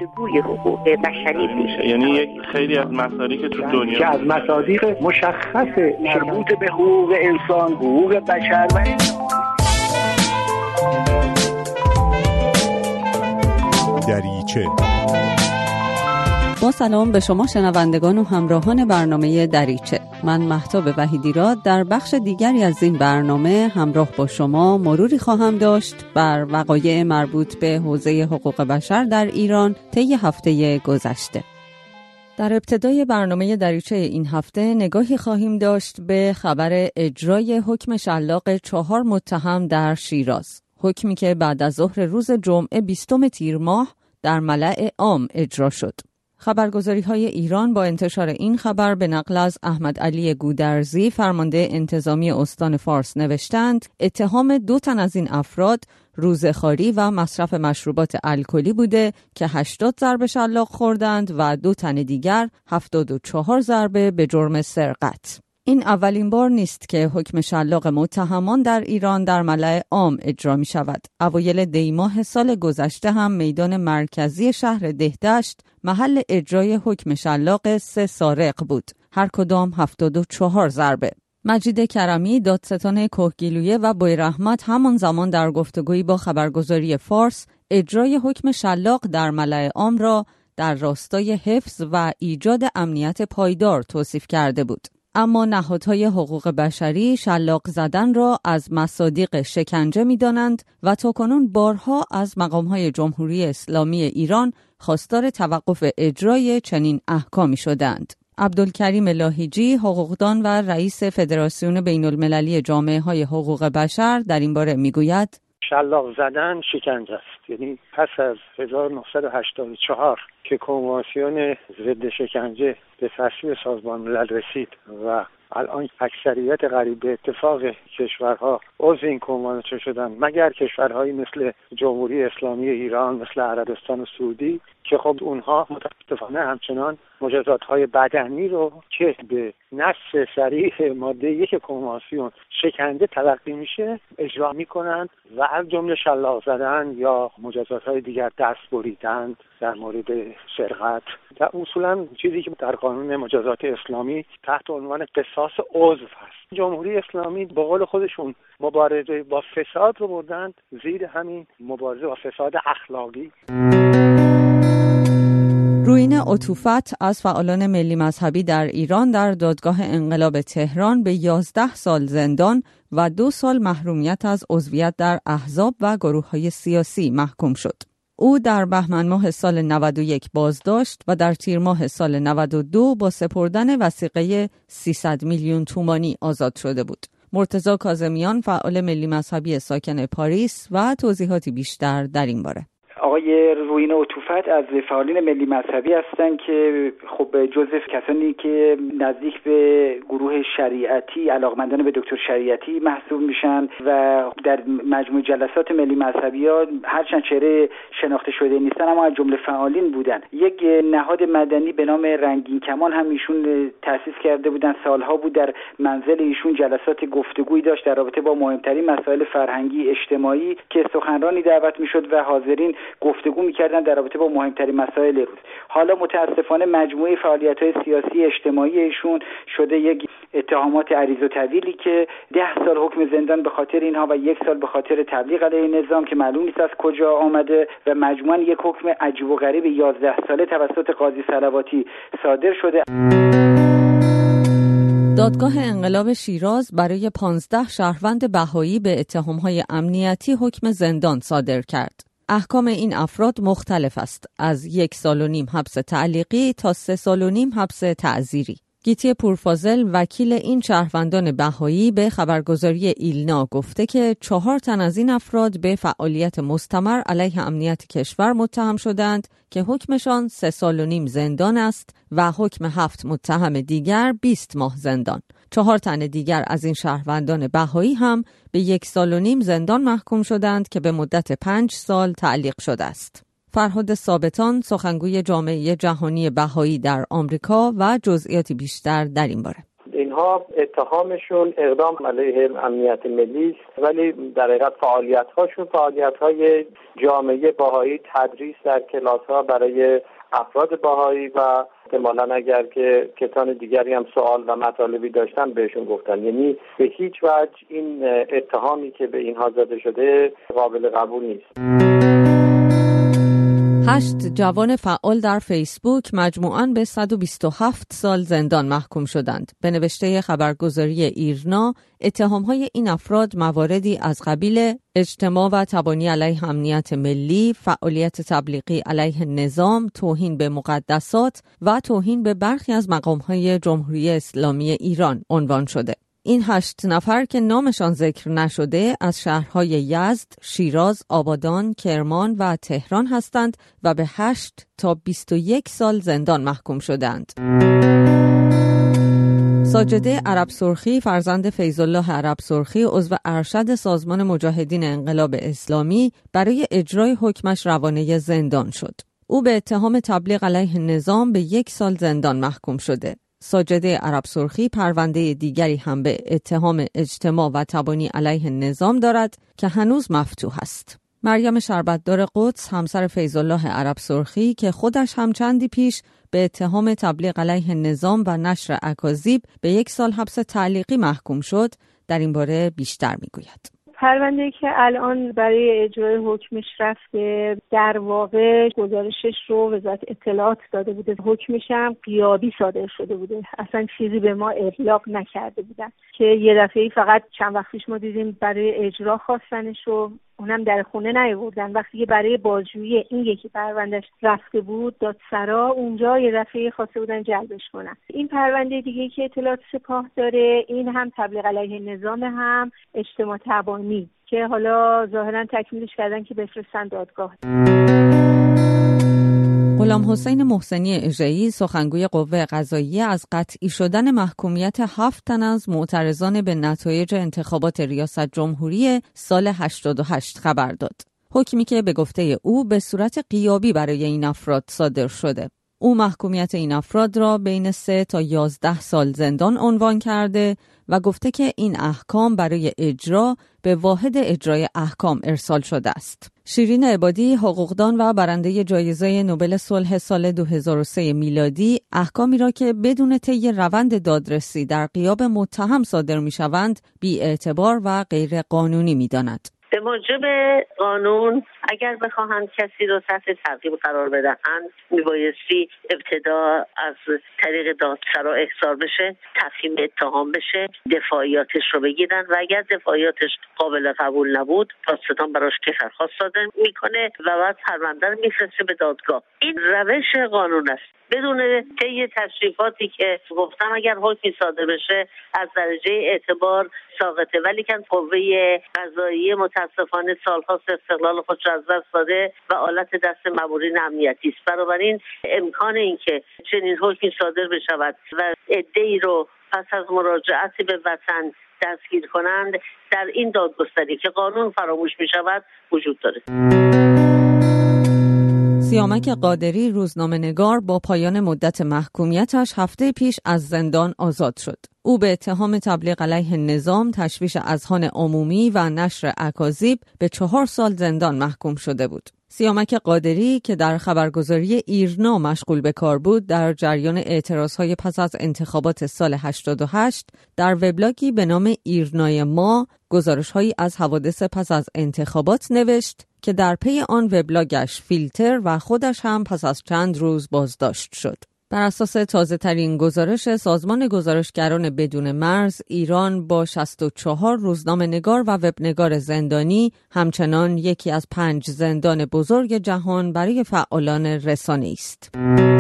گفتگوی حقوق بشری میشه. یعنی خیلی از مسائلی که تو دنیا که از مصادیق مشخص مربوط به حقوق انسان، حقوق بشر و دریچه. با سلام به شما شنوندگان و همراهان برنامه دریچه. من مهتاب وحیدی‌راد در بخش دیگری از این برنامه همراه با شما مروری خواهم داشت بر وقایع مربوط به حوزه حقوق بشر در ایران طی هفته گذشته. در ابتدای برنامه دریچه این هفته نگاهی خواهیم داشت به خبر اجرای حکم شلاق 4 متهم در شیراز. حکمی که بعد از ظهر روز جمعه 20 تیر ماه در ملأ عام اجرا شد. خبرگزاری‌های ایران با انتشار این خبر به نقل از احمد علی گودرزی فرمانده انتظامی استان فارس نوشتند اتهام 2 تن از این افراد روزخواری و مصرف مشروبات الکلی بوده که 80 ضربه شلاق خوردند و 2 تن دیگر 74 ضربه به جرم سرقت. این اولین بار نیست که حکم شلاق متهمان در ایران در ملأ عام اجرا می شود. اوایل دیماه سال گذشته هم میدان مرکزی شهر دهدشت محل اجرای حکم شلاق 3 سارق بود. هر کدام 74 ضربه. مجید کرمی دادستان کهگیلویه و بویرحمت همان زمان در گفتگویی با خبرگزاری فارس اجرای حکم شلاق در ملأ عام را در راستای حفظ و ایجاد امنیت پایدار توصیف کرده بود. اما نهادهای حقوق بشری شلاق زدن را از مصادیق شکنجه می‌دانند و تاکنون بارها از مقام‌های جمهوری اسلامی ایران خواستار توقف اجرای چنین احکامی شدند. عبدالکریم لاهیجی، حقوقدان و رئیس فدراسیون بین‌المللی جامعه‌های حقوق بشر در این باره می‌گوید شلاق زدن شکنجه است. یعنی پس از 1984 که کنوانسیون ضد شکنجه به تصویب سازمان ملل رسید و الان اکثریت قریب به اتفاق کشورها عضو این کنوانسیون شدن مگر کشورهایی مثل جمهوری اسلامی ایران، مثل عربستان و سعودی که خب اونها متاسفانه همچنان مجازات‌های بدنی رو که به نص صریح ماده 1 کنوانسیون شکنجه تلقی میشه اجرا میکنند و از جمله شلاق زدن یا مجازات‌های دیگر، دست بریدن در مورد سرقت. در اصولا چیزی که در قانون مجازات اسلامی تحت عنوان قصاص عضو هست. جمهوری اسلامی به قول خودشون مبارزه با فساد رو بردند زیر همین مبارزه با فساد اخلاقی. رویین عطوفت از فعالان ملی مذهبی در ایران در دادگاه انقلاب تهران به 11 سال زندان و 2 سال محرومیت از عضویت در احزاب و گروه‌های سیاسی محکوم شد. او در بهمن ماه سال 91 بازداشت و در تیر ماه سال 92 با سپردن وثیقه 300 میلیون تومانی آزاد شده بود. مرتضی کاظمیان، فعال ملی مذهبی ساکن پاریس و توضیحاتی بیشتر در این باره. آقای رویین عطوفت از فعالین ملی مذهبی هستند که خب جزو کسانی که نزدیک به گروه شریعتی علاقمندان به دکتر شریعتی محسوب میشن و در مجموع جلسات ملی مذهبی ها هرچند چهره شناخته شده نیستن اما از جمله فعالین بودن. یک نهاد مدنی به نام رنگین کمان هم ایشون تأسیس کرده بودن. سالها بود در منزل ایشون جلسات گفتگویی داشت در رابطه با مهمترین مسائل فرهنگی اجتماعی که سخنرانی دعوت میشد و حاضرین گفتگو می‌کردن در رابطه با مهمترین مسائل روز. حالا متاسفانه مجموعه فعالیت‌های سیاسی اجتماعی ایشون شده یک اتهامات عریض و طویلی که 10 سال حکم زندان به خاطر اینها و 1 سال به خاطر تبلیغ علیه نظام که معلوم نیست از کجا آمده و مجموعاً یک حکم عجیب و غریب 11 ساله توسط قاضی صلواتی صادر شده. دادگاه انقلاب شیراز برای 15 شهروند بهایی به اتهام‌های امنیتی حکم زندان صادر کرد. احکام این افراد مختلف است، از 1.5 سال حبس تعلیقی تا 3.5 سال حبس تعزیری. گیتی پورفاضل وکیل این شهروندان بهایی به خبرگزاری ایلنا گفته که 4 تن از این افراد به فعالیت مستمر علیه امنیت کشور متهم شدند که حکمشان 3.5 سال زندان است و حکم 7 متهم دیگر 20 ماه زندان. 4 تن دیگر از این شهروندان بهایی هم به 1.5 سال زندان محکوم شدند که به مدت 5 سال تعلیق شده است. فرهاد ثابتان، سخنگوی جامعه جهانی بهایی در آمریکا و جزئیاتی بیشتر در این باره. این اینها اتهامشون اقدام علیه امنیت ملی است، ولی در حقیقت فعالیت‌هاشون فعالیت‌های جامعه بهایی، تدریس در کلاس‌ها برای افراد بهایی و احتمالاً اگر که کسان دیگری هم سوال و مطالبی داشتن بهشون گفتن. یعنی به هیچ وجه این اتهامی که به اینها زده شده قابل قبول نیست. 8 جوان فعال در فیسبوک مجموعاً به 127 سال زندان محکوم شدند. به نوشته خبرگزاری ایرنا، اتهام‌های این افراد مواردی از قبیل اجتماع و تبانی علیه امنیت ملی، فعالیت تبلیغی علیه نظام، توهین به مقدسات و توهین به برخی از مقام‌های جمهوری اسلامی ایران عنوان شده. این 8 نفر که نامشان ذکر نشده از شهرهای یزد، شیراز، آبادان، کرمان و تهران هستند و به 8 تا 21 سال زندان محکوم شدند. ساجده عرب سرخی فرزند فیض‌الله عرب سرخی عضو ارشد سازمان مجاهدین انقلاب اسلامی برای اجرای حکمش روانه زندان شد. او به اتهام تبلیغ علیه نظام به 1 سال زندان محکوم شده. ساجده عرب سرخی پرونده دیگری هم به اتهام اجتماع و تبانی علیه نظام دارد که هنوز مفتوح است. مریم شربتدار قدس همسر فیض‌الله عرب سرخی که خودش هم چندی پیش به اتهام تبلیغ علیه نظام و نشر اکاذیب به 1 سال حبس تعلیقی محکوم شد، در این باره بیشتر میگوید. پرونده‌ای که الان برای اجرای حکمش رفته، در واقع گزارشش رو وزارت اطلاعات داده بوده، حکمش هم غیابی صادر شده بوده، اصلا چیزی به ما ابلاغ نکرده بودن که یه دفعه‌ای فقط چند وقت پیش ما دیدیم برای اجرا خواستنش و اونم در خونه نیاوردن. وقتی که برای بازجویی این یکی پروندهش رفته بود دادسرا، اونجا یه دفعه خواسته بودن جلبش کنن. این پرونده دیگه که اطلاعات سپاه داره، این هم تبلیغ علیه نظام، هم اجتماع تبانی که حالا ظاهرا تکمیلش کردن که بفرستن دادگاه. غلام حسین محسنی اژه‌ای سخنگوی قوه قضاییه از قطعی شدن محکومیت 7 تن از معترضان به نتایج انتخابات ریاست جمهوری سال 88 خبر داد. حکمی که به گفته او به صورت غیابی برای این افراد صادر شده. او محکومیت این افراد را بین 3 تا 11 سال زندان عنوان کرده و گفته که این احکام برای اجرا به واحد اجرای احکام ارسال شده است. شیرین عبادی، حقوقدان و برنده جایزه نوبل صلح سال 2003 میلادی، احکامی را که بدون طی روند دادرسی در غیاب متهم صادر می‌شوند بی‌اعتبار و غیر قانونی می‌داند. به موجب قانون اگر بخواهند کسی رو تحت تعقیب قرار بدهند میبایستی ابتدا از طریق دادسرا احضار بشه، تفهیم اتهام بشه، دفاعیاتش رو بگیرن و اگر دفاعیاتش قابل قبول نبود پاسداران براش کفرخواست صادر میکنه و بعد پرونده رو میفرسته به دادگاه. این روش قانون است. بدون طی تشریفاتی که گفتم اگر حکمی صادر بشه از درجه اعتبار ساقطه، ولی که قوه قضاییه متاسفانه سالهاست استقلال خود را از دست داده و آلت دست مامورین امنیتی است. بنابراین امکان این که چنین حکمی صادر بشود و عده‌ای رو پس از مراجعت به وطن دستگیر کنند در این دادگستری که قانون فراموش می شود وجود داره. سیامک قادری روزنامه‌نگار با پایان مدت محکومیتش هفته پیش از زندان آزاد شد. او به اتهام تبلیغ علیه نظام، تشویش اذهان عمومی و نشر اکاذیب به 4 سال زندان محکوم شده بود. سیامک قادری که در خبرگزاری ایرنا مشغول به کار بود، در جریان اعتراضهای پس از انتخابات سال 88 در وبلاگی به نام ایرنای ما گزارش‌هایی از حوادث پس از انتخابات نوشت که در پی آن وبلاگش فیلتر و خودش هم پس از چند روز بازداشت شد. بر اساس تازه‌ترین گزارش سازمان گزارشگران بدون مرز، ایران با 64 روزنامه‌نگار و وبنگار زندانی همچنان یکی از 5 زندان بزرگ جهان برای فعالان رسانه‌ای است.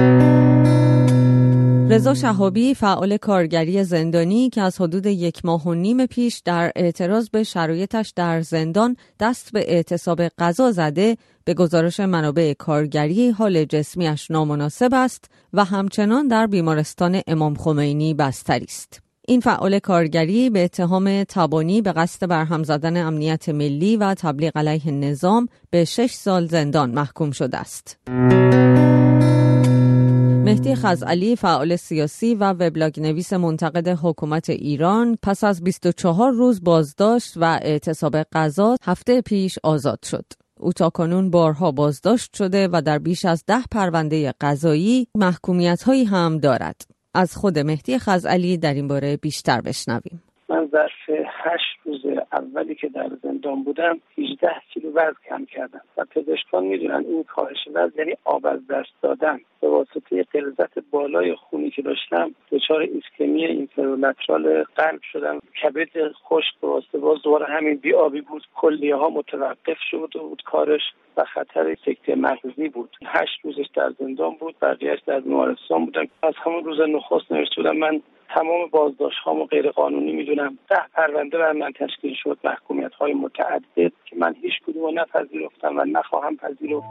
رضا شهابی، فعال کارگری زندانی که از حدود 1.5 ماه پیش در اعتراض به شرایطش در زندان دست به اعتصاب غذا زده، به گزارش منابع کارگری حال جسمیش نامناسب است و همچنان در بیمارستان امام خمینی بستری است. این فعال کارگری به اتهام تبانی به قصد برهم زدن امنیت ملی و تبلیغ علیه نظام به 6 سال زندان محکوم شده است. مهدی خزعلی، فعال سیاسی و وبلاگ نویس منتقد حکومت ایران، پس از 24 روز بازداشت و اعتصاب قضات هفته پیش آزاد شد. او تاکنون بارها بازداشت شده و در بیش از 10 پرونده قضایی محکومیت‌هایی هم دارد. از خود مهدی خزعلی در این باره بیشتر بشنویم. من ظرف 8 روز اولی که در زندان بودم 18 کیلو وزن کم کردم و پزشکان میدونن این کاهش وزن یعنی آب از دست دادن. به واسطه غلظت بالای خونی که داشتم دچار ایسکمی اینفرولترال قلب شدم. کبد خشک به واسطه دوباره همین بی‌آبی بود، کلیه ها متوقف شده بود کارش و خطر سکته مغزی بود. 8 روزش در زندان بود، بقیه‌اش در بیمارستان بودم. از همون روز نخست نوشته بودم من تمام بازداشت‌هامو غیر قانونی میدونم. 10 پرونده بر من تشکیل شد، محکومیت‌های متعدد که من هیچ کدومو نپذیرفتم و نخواهم پذیرفت.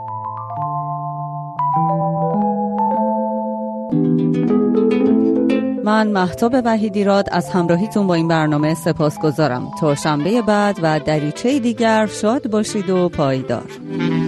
من مهتاب وحیدیراد از همراهیتون با این برنامه سپاسگزارم. تا شنبه بعد و دریچه دیگر شاد باشید و پایدار.